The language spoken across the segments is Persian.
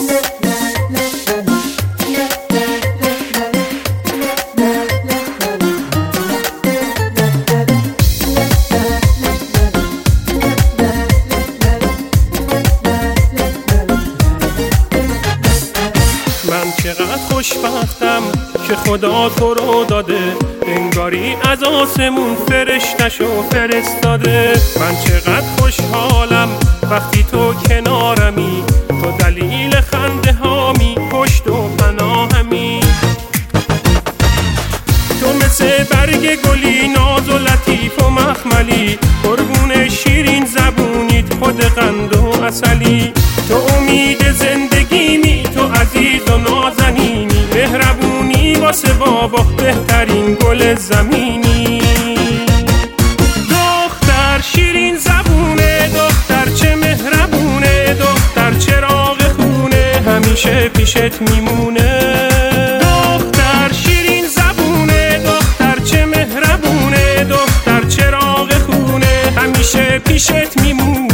چقدر خوشبختم که خدا تو رو داده، انگاری از آسمون فرشتشو فرستاده. من چقدر خوشحالم وقتی تو کنارمی، تو دلیل خنده هامی، پشت و پناهمی. تو مثل برگ گلی ناز و لطیف و مخملی، قربون شیرین زبونیت خود قند و عسلی. تو امید زندگیمی، تو عزیز و نازنینی، مهربونی واسه بابا بهترین گل زمینی. دختر شیرین زبونه، دختر چه مهربونه، دختر چراغ خونه همیشه پیشت میمونه. دختر شیرین زبونه، دختر چه مهربونه، دختر چراغ خونه همیشه پیشت میمونه.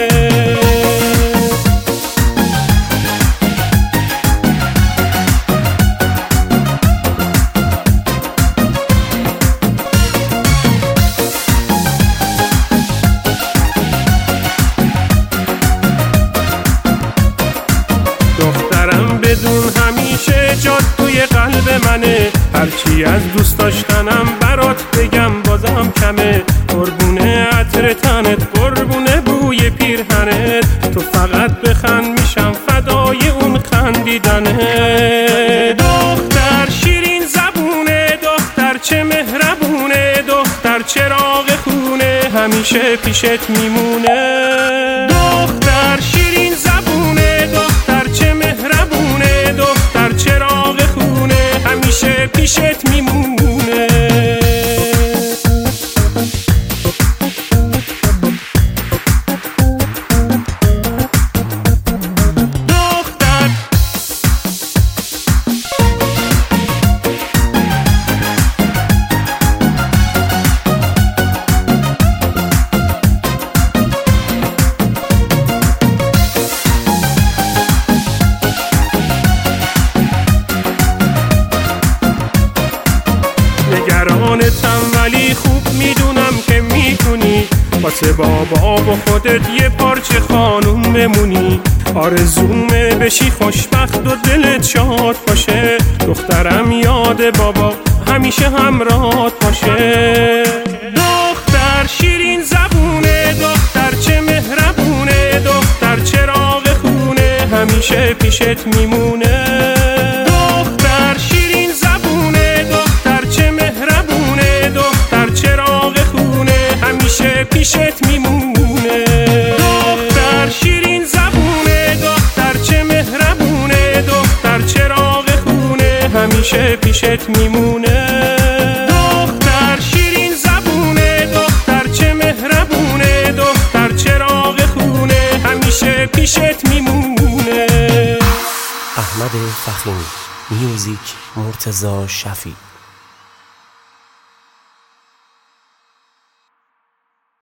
دخترم بدون همیشه جات توی قلب منه، هرچی از دوست داشتنم برات بگم بازم کمه. قربونه عطر تنت، قربونه بوی پیرهنت، تو فقط بخند میشم فدای اون خندیدنت. دختر شیرین زبونه، دختر چه مهربونه، دختر چراغ خونه همیشه پیشت میمونه. دختر شیرین زبونه، دختر چه مهربونه، دختر چراغ خونه همیشه پیشت میمونه. نگرانتم ولی خوب میدونم که میتونی واسه بابا و خودت یه پارچه خانوم بمونی. آرزومه بشی خوشبخت و دلت شاد باشه، دخترم یاد بابا همیشه همراهت باشه. دختر شیرین زبونه، دختر چه مهربونه، دختر چراغ خونه همیشه پیشت میمونه. دختر شیرین زبونه، دختر چه مهربونه، دختر چراغ خونه همیشه پیشت میمونه. دختر شیرین زبونه، دختر چه مهربونه، دختر چراغ خونه همیشه پیشت میمونه. دختر شیرین زبونه، دختر چه مهربونه، دختر چراغ خونه همیشه پیشت میمونه. احمد فخیمی، میوزیک مرتضی شفیع.